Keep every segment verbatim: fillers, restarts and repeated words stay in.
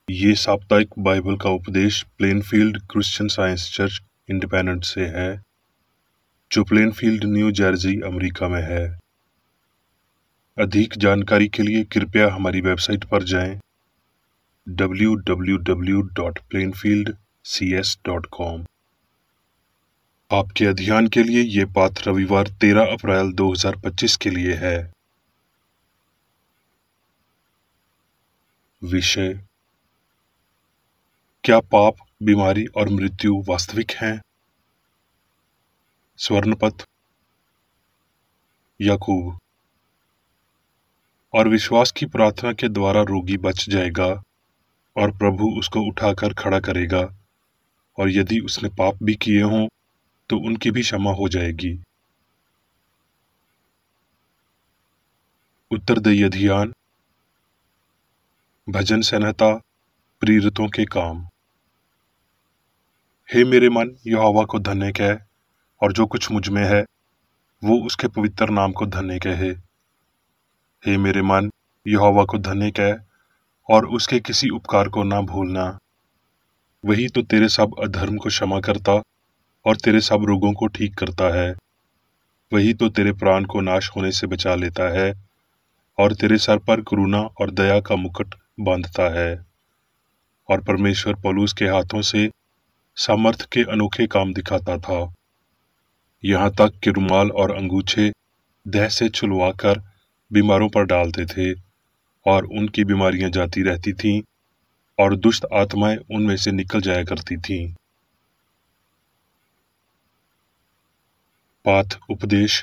ये साप्ताहिक बाइबल का उपदेश Plainfield Christian Science Church Independent से है, जो प्लेनफील्ड, न्यू जर्सी, अमेरिका में है। अधिक जानकारी के लिए कृपया हमारी वेबसाइट पर जाएं W W W dot Plainfield C S dot com. आपके अध्ययन के लिए ये पाठ रविवार तेरह अप्रैल दो हज़ार पच्चीस के लिए है। विषय: क्या पाप, बीमारी और मृत्यु वास्तविक हैं? स्वर्णपथ: याकूब। और विश्वास की प्रार्थना के द्वारा रोगी बच जाएगा और प्रभु उसको उठाकर खड़ा करेगा, और यदि उसने पाप भी किए हों तो उनकी भी क्षमा हो जाएगी। उत्तरदायी अध्ययन: भजन संहिता, प्रेरितों के काम। हे मेरे मन, यहोवा को धन्य कह, और जो कुछ मुझ में है वो उसके पवित्र नाम को धन्य कहे। हे मेरे मन, यहोवा को धन्य कह, और उसके किसी उपकार को ना भूलना। वही तो तेरे सब अधर्म को क्षमा करता और तेरे सब रोगों को ठीक करता है। वही तो तेरे प्राण को नाश होने से बचा लेता है और तेरे सर पर करुणा और दया का मुकुट बांधता है। और परमेश्वर पौलुस के हाथों से सामर्थ के अनोखे काम दिखाता था, यहाँ तक कि रुमाल और अंगूछे देह से छुलवाकर बीमारों पर डालते थे, और उनकी बीमारियां जाती रहती थीं और दुष्ट आत्माएं उनमें से निकल जाया करती थीं। पाठ उपदेश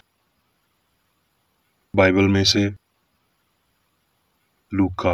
बाइबल में से लूका।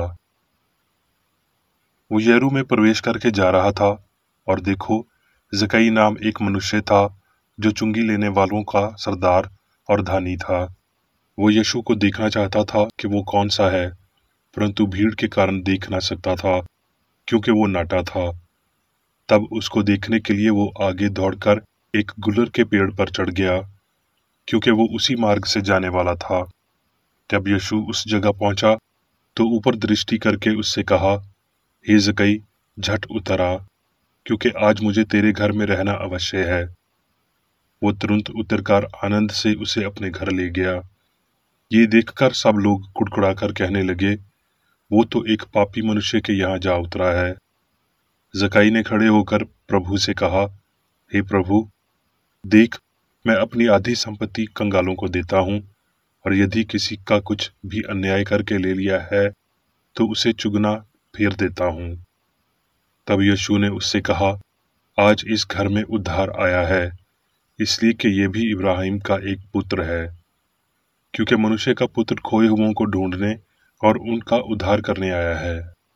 वो यरू में प्रवेश करके जा रहा था, और देखो, जकई नाम एक मनुष्य था जो चुंगी लेने वालों का सरदार और धानी था। वो यीशु को देखना चाहता था कि वो कौन सा है, परंतु भीड़ के कारण देख ना सकता था, क्योंकि वो नाटा था। तब उसको देखने के लिए वो आगे दौड़कर एक गुलर के पेड़ पर चढ़ गया, क्योंकि वो उसी मार्ग से जाने वाला था। जब यीशु उस जगह पहुंचा तो ऊपर दृष्टि करके उससे कहा, हे जकई, झट उतर आ, क्योंकि आज मुझे तेरे घर में रहना अवश्य है। वो तुरंत उतरकर आनंद से उसे अपने घर ले गया। ये देखकर सब लोग कुड़कुड़ाकर कहने लगे, वो तो एक पापी मनुष्य के यहाँ जा उतरा है। जकई ने खड़े होकर प्रभु से कहा, हे प्रभु, देख, मैं अपनी आधी संपत्ति कंगालों को देता हूँ, और यदि किसी का कुछ भी अन्याय करके ले लिया है तो उसे चुगना फेर देता हूँ। तब यीशु ने उससे कहा, आज इस घर में उद्धार आया है, इसलिए कि ये भी इब्राहिम का एक पुत्र है, क्योंकि मनुष्य का पुत्र खोए हुओं को ढूंढने और उनका उद्धार करने आया है।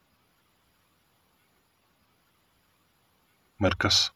मरकस।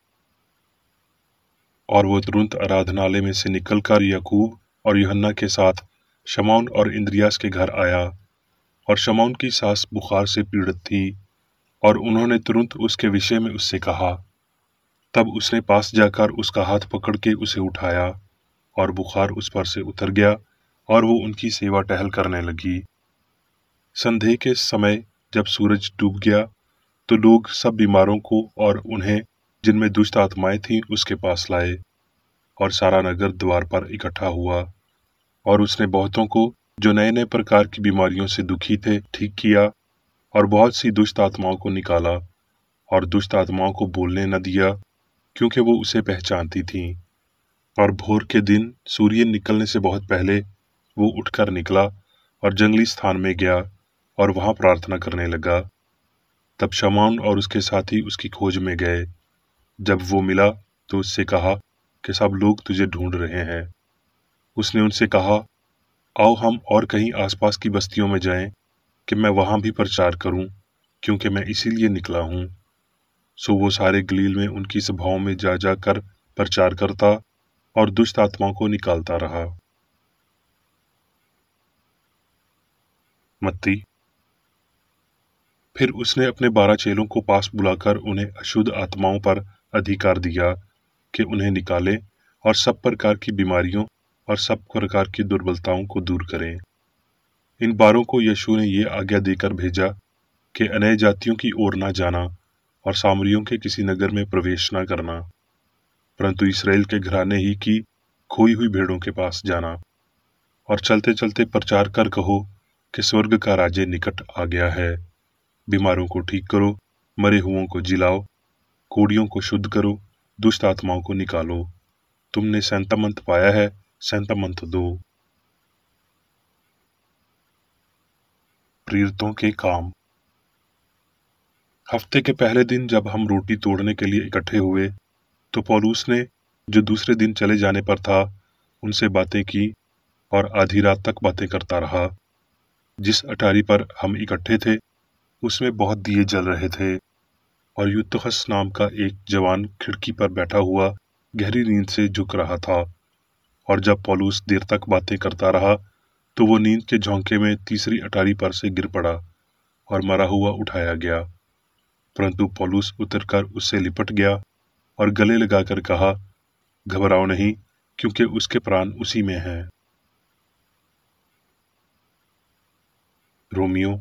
और वो तुरंत आराधनालय में से निकलकर याकूब और यूहन्ना के साथ शमौन और इंद्रियास के घर आया, और शमौन की सास बुखार से पीड़ित थी, और उन्होंने तुरंत उसके विषय में उससे कहा। तब उसने पास जाकर उसका हाथ पकड़ के उसे उठाया, और बुखार उस पर से उतर गया, और वो उनकी सेवा टहल करने लगी। संध्या के समय जब सूरज डूब गया तो लोग सब बीमारों को और उन्हें जिनमें दुष्ट आत्माएं थीं उसके पास लाए, और सारा नगर द्वार पर इकट्ठा हुआ। और उसने बहुतों को जो नए नए प्रकार की बीमारियों से दुखी थे ठीक किया, और बहुत सी दुष्ट आत्माओं को निकाला, और दुष्ट आत्माओं को बोलने न दिया, क्योंकि वो उसे पहचानती थीं। और भोर के दिन सूर्य निकलने से बहुत पहले वो उठकर निकला और जंगली स्थान में गया और वहां प्रार्थना करने लगा। तब शमौन और उसके साथी उसकी खोज में गए। जब वो मिला तो उससे कहा कि सब लोग तुझे ढूंढ रहे हैं। उसने उनसे कहा, आओ हम और कहीं आसपास की बस्तियों में जाएं कि मैं वहां भी प्रचार करूं, क्योंकि मैं इसीलिए निकला हूं। सो वो सारे गलील में उनकी सभाओं में जा जाकर प्रचार करता और दुष्ट आत्माओं को निकालता रहा। मत्ती। फिर उसने अपने बारह चेलों को पास बुलाकर उन्हें अशुद्ध आत्माओं पर अधिकार दिया कि उन्हें निकालें और सब प्रकार की बीमारियों और सब प्रकार की दुर्बलताओं को दूर करें। इन बारों को यीशु ने ये आज्ञा देकर भेजा कि अन्य जातियों की ओर न जाना और सामरियों के किसी नगर में प्रवेश न करना, परंतु इसराइल के घराने ही की खोई हुई भेड़ों के पास जाना, और चलते चलते प्रचार कर कहो कि स्वर्ग का राज्य निकट आ गया है। बीमारों को ठीक करो, मरे हुओं को जिलाओ, कोढ़ियों को शुद्ध करो, दुष्ट आत्माओं को निकालो। तुमने सैंतामंत पाया है, सैंतामंत दो। प्रेरितों के काम। हफ्ते के पहले दिन जब हम रोटी तोड़ने के लिए इकट्ठे हुए, तो पौलुस ने, जो दूसरे दिन चले जाने पर था, उनसे बातें की और आधी रात तक बातें करता रहा। जिस अटारी पर हम इकट्ठे थे, उसमें बहुत दिए जल रहे थे, और यूतुखस नाम का एक जवान खिड़की पर बैठा हुआ गहरी नींद से झुक रहा था। और जब पौलुस देर तक बातें करता रहा, तो वो नींद के झोंके में तीसरी अटारी पर से गिर पड़ा और मरा हुआ उठाया गया। परंतु पौलुस उतरकर उससे लिपट गया और गले लगाकर कहा, घबराओ नहीं, क्योंकि उसके प्राण उसी में हैं। रोमियो।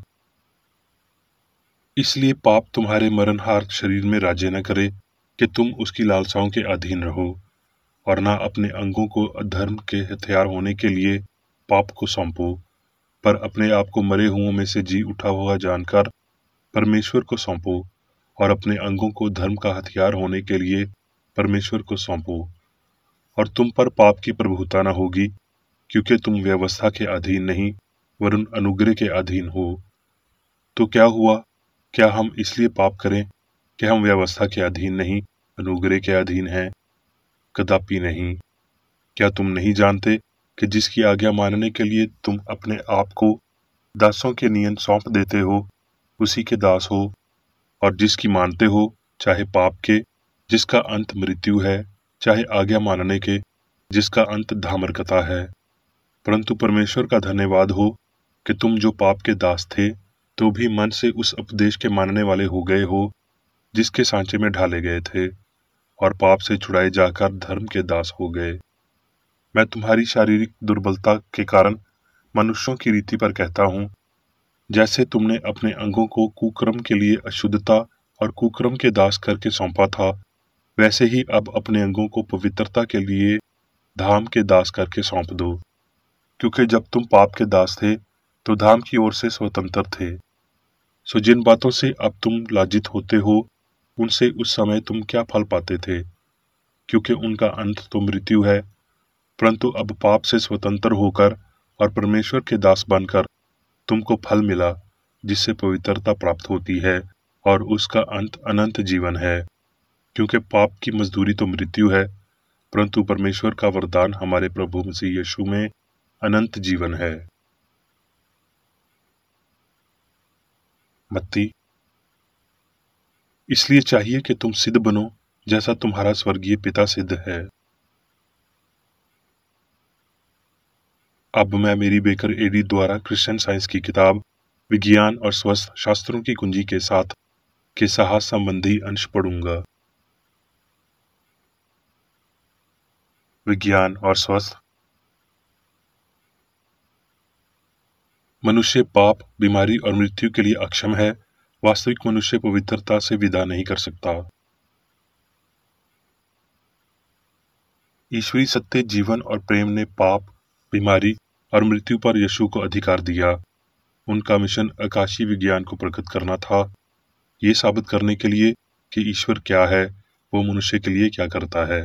इसलिए पाप तुम्हारे मरणहार शरीर में राज्य न करे कि तुम उसकी लालसाओं के अधीन रहो, और न अपने अंगों को अधर्म के हथियार होने के लिए पाप को सौंपो, पर अपने आप को मरे हुओं में से जी उठा हुआ जानकर परमेश्वर को सौंपो, और अपने अंगों को धर्म का हथियार होने के लिए परमेश्वर को सौंपो। और तुम पर पाप की प्रभुता न होगी, क्योंकि तुम व्यवस्था के अधीन नहीं वरन अनुग्रह के अधीन हो। तो क्या हुआ? क्या हम इसलिए पाप करें कि हम व्यवस्था के अधीन नहीं अनुग्रह के अधीन हैं? कदापि नहीं। क्या तुम नहीं जानते कि जिसकी आज्ञा मानने के लिए तुम अपने आप को दासों के नियन सौंप देते हो, उसी के दास हो, और जिसकी मानते हो, चाहे पाप के जिसका अंत मृत्यु है, चाहे आज्ञा मानने के जिसका अंत धार्मिकता है। परंतु परमेश्वर का धन्यवाद हो कि तुम जो पाप के दास थे, तो भी मन से उस उपदेश के मानने वाले हो गए हो जिसके सांचे में ढाले गए थे, और पाप से छुड़ाए जाकर धर्म के दास हो गए। मैं तुम्हारी शारीरिक दुर्बलता के कारण मनुष्यों की रीति पर कहता हूँ, जैसे तुमने अपने अंगों को कुकर्म के लिए अशुद्धता और कुकर्म के दास करके सौंपा था, वैसे ही अब अपने अंगों को पवित्रता के लिए धाम के दास करके सौंप दो। क्योंकि जब तुम पाप के दास थे, तो धाम की ओर से स्वतंत्र थे। सो जिन बातों से अब तुम लाजित होते हो, उनसे उस समय तुम क्या फल पाते थे? क्योंकि उनका अंत तो मृत्यु है। परंतु अब पाप से स्वतंत्र होकर और परमेश्वर के दास बनकर तुमको फल मिला, जिससे पवित्रता प्राप्त होती है, और उसका अंत अनंत जीवन है। क्योंकि पाप की मजदूरी तो मृत्यु है, परंतु परमेश्वर का वरदान हमारे प्रभु मसीह यीशु में अनंत जीवन है। मत्ती। इसलिए चाहिए कि तुम सिद्ध बनो, जैसा तुम्हारा स्वर्गीय पिता सिद्ध है। अब मैं मेरी बेकर एडी द्वारा क्रिश्चियन साइंस की किताब विज्ञान और स्वस्थ शास्त्रों की कुंजी के साथ के साहस संबंधी अंश पढ़ूंगा। विज्ञान और स्वस्थ। मनुष्य पाप, बीमारी और मृत्यु के लिए अक्षम है। वास्तविक मनुष्य पवित्रता से विदा नहीं कर सकता। ईश्वरीय सत्य, जीवन और प्रेम ने पाप, बीमारी और मृत्यु पर यीशु को अधिकार दिया। उनका मिशन आकाशीय विज्ञान को प्रकट करना था, ये साबित करने के लिए कि ईश्वर क्या है, वो मनुष्य के लिए क्या करता है।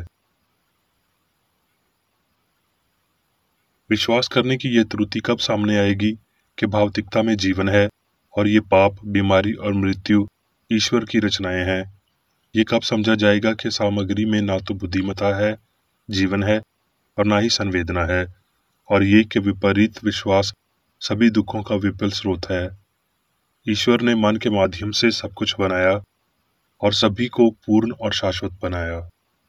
विश्वास करने की यह त्रुटि कब सामने आएगी कि भौतिकता में जीवन है और ये पाप, बीमारी और मृत्यु ईश्वर की रचनाएं हैं। ये कब समझा जाएगा कि सामग्री में ना तो बुद्धिमत्ता है, जीवन है, और ना ही संवेदना है, और ये कि विपरीत विश्वास सभी दुखों का विफल स्रोत है। ईश्वर ने मन के माध्यम से सब कुछ बनाया और सभी को पूर्ण और शाश्वत बनाया।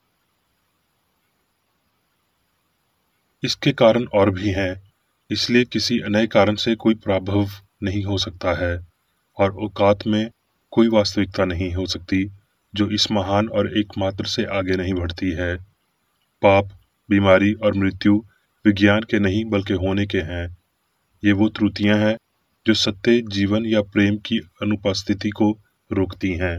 इसके कारण और भी हैं, इसलिए किसी अन्य कारण से कोई प्रभाव नहीं हो सकता है, और औकात में कोई वास्तविकता नहीं हो सकती जो इस महान और एकमात्र से आगे नहीं बढ़ती है। पाप, बीमारी और मृत्यु विज्ञान के नहीं बल्कि होने के हैं। ये वो त्रुटियां हैं जो सत्य, जीवन या प्रेम की अनुपस्थिति को रोकती हैं।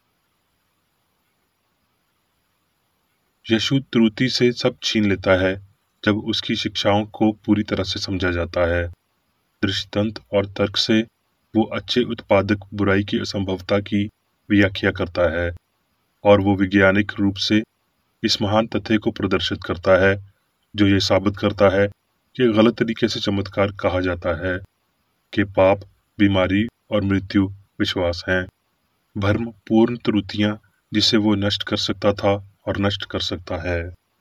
यीशु त्रुटि से सब छीन लेता है जब उसकी शिक्षाओं को पूरी तरह से समझा जाता है। दृष्टांत और तर्क से वो अच्छे उत्पादक बुराई की असंभवता की व्याख्या करता है, और वो वैज्ञानिक रूप से इस महान तथ्य को प्रदर्शित करता है जो ये साबित करता है कि गलत तरीके से चमत्कार कहा जाता है कि पाप, बीमारी और मृत्यु विश्वास हैं। भ्रम पूर्ण त्रुटियां जिसे वो नष्ट कर सकता था और नष्ट कर सकता है।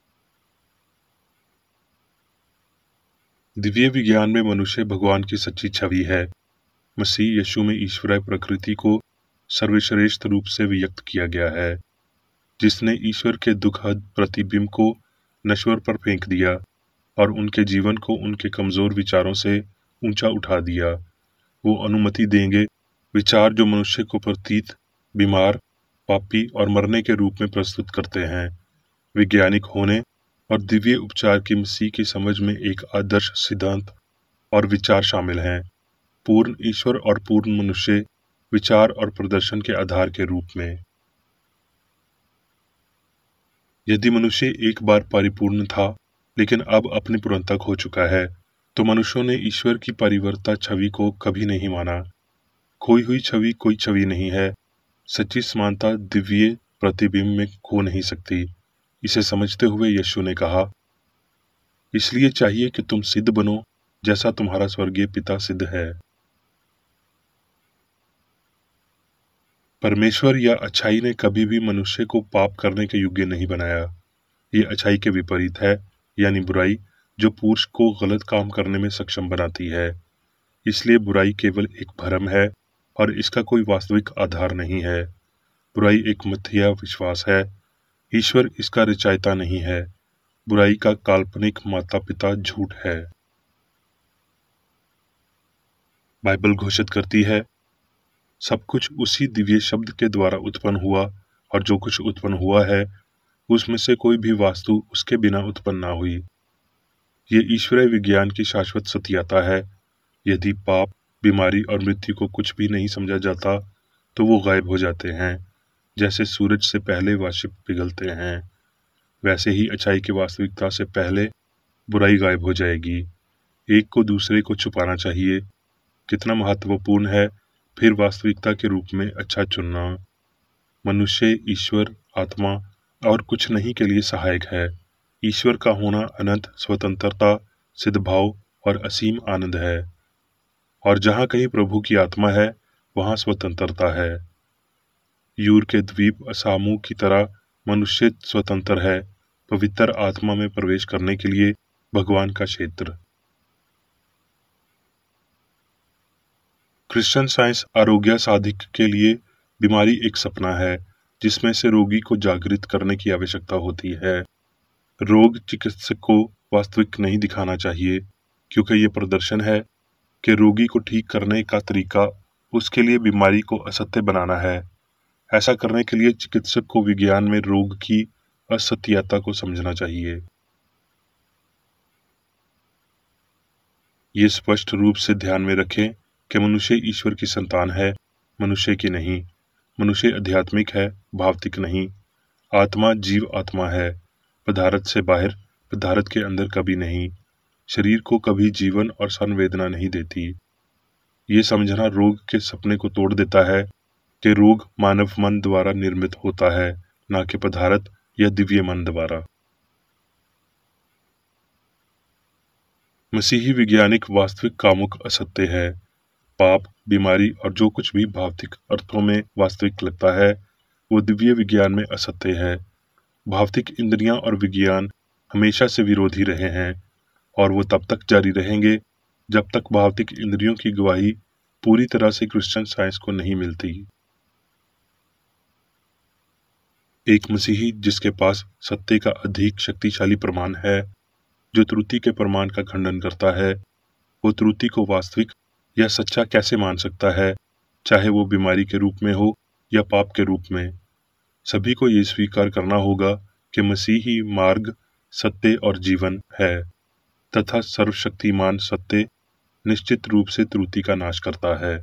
दिव्य विज्ञान में मनुष्य भगवान की सच्ची छवि है। मसीह यीशु में ईश्वरीय प्रकृति को सर्वश्रेष्ठ रूप से व्यक्त किया गया है, जिसने ईश्वर के दुखद प्रतिबिंब को नश्वर पर फेंक दिया और उनके जीवन को उनके कमजोर विचारों से ऊंचा उठा दिया। वो अनुमति देंगे विचार जो मनुष्य को प्रतीत, बीमार, पापी और मरने के रूप में प्रस्तुत करते हैं। वैज्ञानिक होने और दिव्य उपचार की मसीह की समझ में एक आदर्श सिद्धांत और विचार शामिल हैं। पूर्ण ईश्वर और पूर्ण मनुष्य विचार और प्रदर्शन के आधार के रूप में। यदि मनुष्य एक बार परिपूर्ण था लेकिन अब अपनी पूर्णता खो चुका है, तो मनुष्यों ने ईश्वर की परिवर्तित छवि को कभी नहीं माना। खोई हुई छवि कोई छवि नहीं है। सच्ची समानता दिव्य प्रतिबिंब में खो नहीं सकती। इसे समझते हुए यीशु ने कहा, इसलिए चाहिए कि तुम सिद्ध बनो जैसा तुम्हारा स्वर्गीय पिता सिद्ध है। परमेश्वर या अच्छाई ने कभी भी मनुष्य को पाप करने के योग्य नहीं बनाया। ये अच्छाई के विपरीत है, यानी बुराई, जो पुरुष को गलत काम करने में सक्षम बनाती है। इसलिए बुराई केवल एक भ्रम है और इसका कोई वास्तविक आधार नहीं है। बुराई एक मिथ्या विश्वास है। ईश्वर इसका रचयिता नहीं है। बुराई का काल्पनिक माता पिता झूठ है। बाइबल घोषित करती है, सब कुछ उसी दिव्य शब्द के द्वारा उत्पन्न हुआ, और जो कुछ उत्पन्न हुआ है उसमें से कोई भी वस्तु उसके बिना उत्पन्न ना हुई। ये ईश्वरीय विज्ञान की शाश्वत सत्यता है। यदि पाप, बीमारी और मृत्यु को कुछ भी नहीं समझा जाता तो वो गायब हो जाते हैं। जैसे सूरज से पहले वाष्प पिघलते हैं, वैसे ही अच्छाई की वास्तविकता से पहले बुराई गायब हो जाएगी। एक को दूसरे को छुपाना चाहिए। कितना महत्वपूर्ण है फिर वास्तविकता के रूप में अच्छा चुनना। मनुष्य ईश्वर, आत्मा और कुछ नहीं के लिए सहायक है। ईश्वर का होना अनंत स्वतंत्रता, सिद्धभाव और असीम आनंद है, और जहाँ कहीं प्रभु की आत्मा है वहाँ स्वतंत्रता है। यूर के द्वीप असामू की तरह मनुष्य स्वतंत्र है, पवित्र आत्मा में प्रवेश करने के लिए भगवान का क्षेत्र। क्रिश्चियन साइंस आरोग्य साधिक के लिए बीमारी एक सपना है जिसमें से रोगी को जागृत करने की आवश्यकता होती है। रोग चिकित्सक को वास्तविक नहीं दिखाना चाहिए, क्योंकि ये प्रदर्शन है कि रोगी को ठीक करने का तरीका उसके लिए बीमारी को असत्य बनाना है। ऐसा करने के लिए चिकित्सक को विज्ञान में रोग की असत्यता को समझना चाहिए। ये स्पष्ट रूप से ध्यान में रखें कि मनुष्य ईश्वर की संतान है, मनुष्य की नहीं। मनुष्य आध्यात्मिक है, भौतिक नहीं। आत्मा जीव आत्मा है, पदार्थ से बाहर, पदार्थ के अंदर कभी नहीं। शरीर को कभी जीवन और संवेदना नहीं देती। ये समझना रोग के सपने को तोड़ देता है कि रोग मानव मन द्वारा निर्मित होता है, न कि पदार्थ या दिव्य मन द्वारा। मसीही वैज्ञानिक वास्तविक कामुक असत्य है। पाप, बीमारी और जो कुछ भी भौतिक अर्थों में वास्तविक लगता है वो दिव्य विज्ञान में असत्य है। भौतिक इंद्रियां और विज्ञान हमेशा से विरोधी रहे हैं, और वो तब तक जारी रहेंगे जब तक भौतिक इंद्रियों की गवाही पूरी तरह से क्रिश्चियन साइंस को नहीं मिलती। एक मसीही जिसके पास सत्य का अधिक शक्तिशाली प्रमाण है, जो त्रुटि के प्रमाण का खंडन करता है, वो त्रुटि को वास्तविक या सच्चा कैसे मान सकता है, चाहे वो बीमारी के रूप में हो या पाप के रूप में। सभी को ये स्वीकार करना होगा कि मसीह ही मार्ग, सत्य और जीवन है, तथा सर्वशक्तिमान सत्य, निश्चित रूप से त्रुटि का नाश करता है।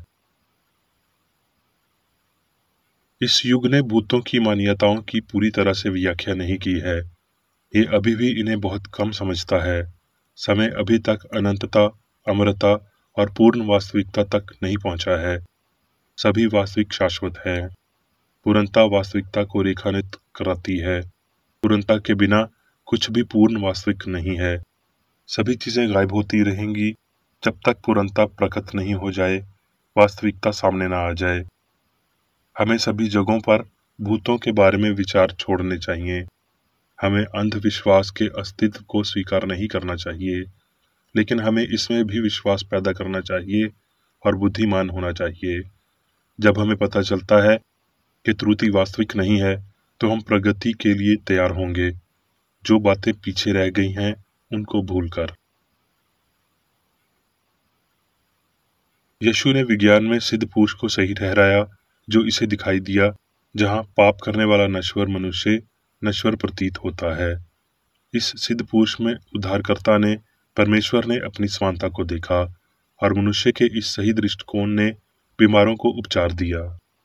इस युग ने भूतों की मान्यताओं की पूरी तरह से व्याख्या नहीं की है। ये अभी भी इन्हें बहुत कम समझता है। समय अभी तक अनंतता, अमरता और पूर्ण वास्तविकता तक नहीं पहुंचा है। सभी वास्तविक शाश्वत है। पूर्णता वास्तविकता को रेखानित कराती है। पूर्णता के बिना कुछ भी पूर्ण वास्तविक नहीं है। सभी चीजें गायब होती रहेंगी जब तक पूर्णता प्रकट नहीं हो जाए, वास्तविकता सामने न आ जाए। हमें सभी जगहों पर भूतों के बारे में विचार छोड़ने चाहिए। हमें अंधविश्वास के अस्तित्व को स्वीकार नहीं करना चाहिए, लेकिन हमें इसमें भी विश्वास पैदा करना चाहिए और बुद्धिमान होना चाहिए। जब हमें पता चलता है कि त्रुटि वास्तविक नहीं है, तो हम प्रगति के लिए तैयार होंगे, जो बातें पीछे रह गई हैं उनको भूलकर। यीशु ने विज्ञान में सिद्ध पुरुष को सही ठहराया, जो इसे दिखाई दिया, जहां पाप करने वाला नश्वर मनुष्य नश्वर प्रतीत होता है। इस सिद्ध पुरुष में उद्धारकर्ता ने, परमेश्वर ने अपनी समानता को देखा और मनुष्य के इस सही दृष्टिकोण ने बीमारों को उपचार दिया।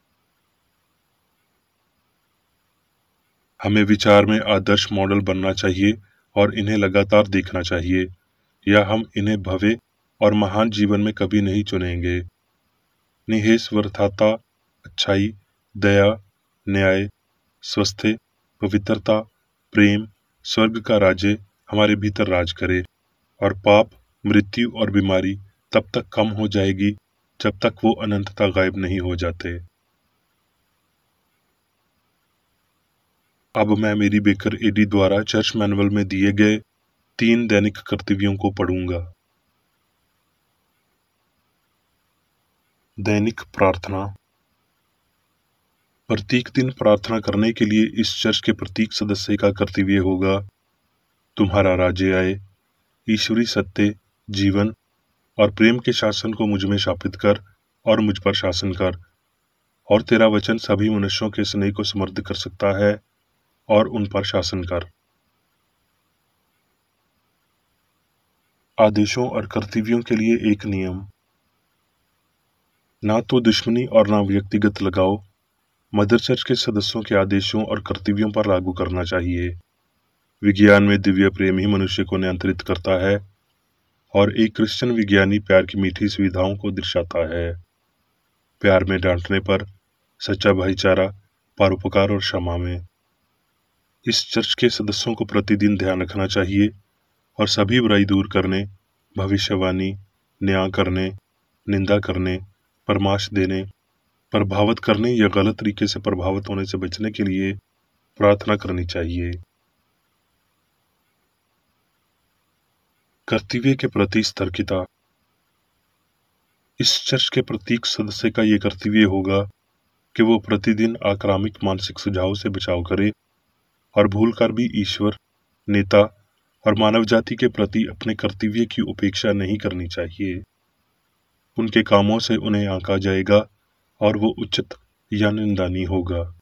हमें विचार में आदर्श मॉडल बनना चाहिए और इन्हें लगातार देखना चाहिए, या हम इन्हें भव्य और महान जीवन में कभी नहीं चुनेंगे। निःस्वार्थता, अच्छाई, दया, न्याय, स्वस्थ्य, पवित्रता, प्रेम, स्वर्ग का राज्य हमारे भीतर राज करे, और पाप, मृत्यु और बीमारी तब तक कम हो जाएगी जब तक वो अनंतता गायब नहीं हो जाते। अब मैं मेरी बेकर एडी द्वारा चर्च मैनुअल में दिए गए तीन दैनिक कर्तव्यों को पढ़ूंगा। दैनिक प्रार्थना। प्रत्येक दिन प्रार्थना करने के लिए इस चर्च के प्रत्येक सदस्य का कर्तव्य होगा, तुम्हारा राज्य आए, ईश्वरी सत्य, जीवन और प्रेम के शासन को मुझ में स्थापित कर और मुझ पर शासन कर, और तेरा वचन सभी मनुष्यों के स्नेह को समृद्ध कर सकता है और उन पर शासन कर। आदेशों और कर्तव्यों के लिए एक नियम। ना तो दुश्मनी और ना व्यक्तिगत लगाव मदर चर्च के सदस्यों के आदेशों और कर्तव्यों पर लागू करना चाहिए। विज्ञान में दिव्य प्रेम ही मनुष्य को नियंत्रित करता है, और एक क्रिश्चियन विज्ञानी प्यार की मीठी सुविधाओं को दर्शाता है। प्यार में डांटने पर, सच्चा भाईचारा, परोपकार और क्षमा में। इस चर्च के सदस्यों को प्रतिदिन ध्यान रखना चाहिए और सभी बुराई दूर करने, भविष्यवाणी, न्याय करने, निंदा करने, परामर्श देने, प्रभावित करने या गलत तरीके से प्रभावित होने से बचने के लिए प्रार्थना करनी चाहिए। कर्तव्य के प्रति सतर्कता। इस चर्च के प्रत्येक सदस्य का यह कर्तव्य होगा कि वो प्रतिदिन आक्रामक मानसिक सुझाव से बचाव करे और भूलकर भी ईश्वर, नेता और मानव जाति के प्रति अपने कर्तव्य की उपेक्षा नहीं करनी चाहिए। उनके कामों से उन्हें आंका जाएगा और वो उचित या निंदनीय होगा।